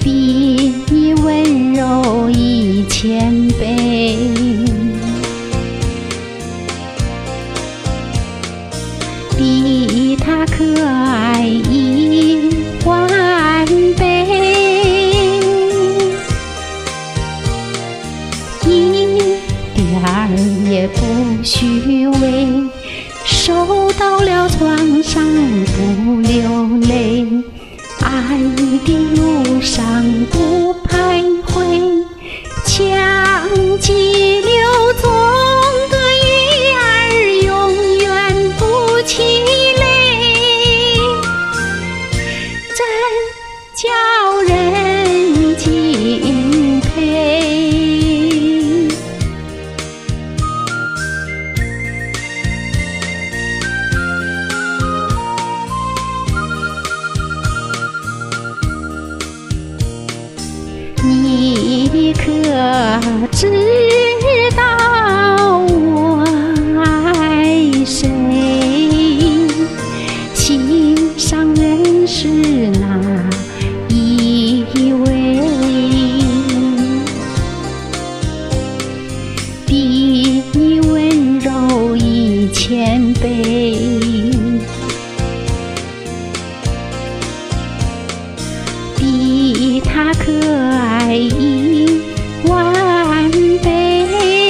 比你温柔1000倍，比他可爱10000倍，一点儿也不虚伪，受到了创伤不流泪，爱的路上不徘徊，强激流中的鱼儿永远不气馁，真叫人敬佩。你可知道我爱谁？心上人是哪一位？比你温柔1000倍，比他可爱10000倍，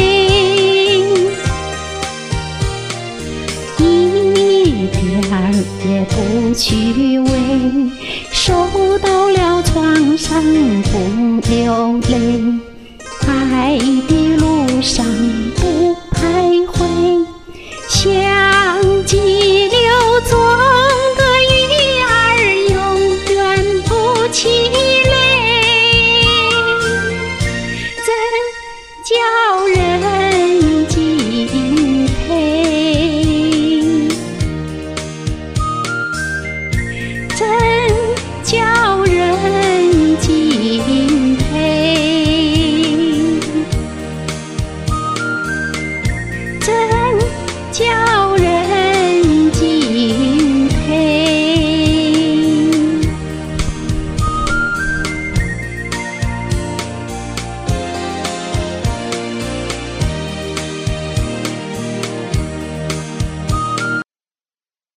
一点儿也不虚伪，受到了创伤不流泪，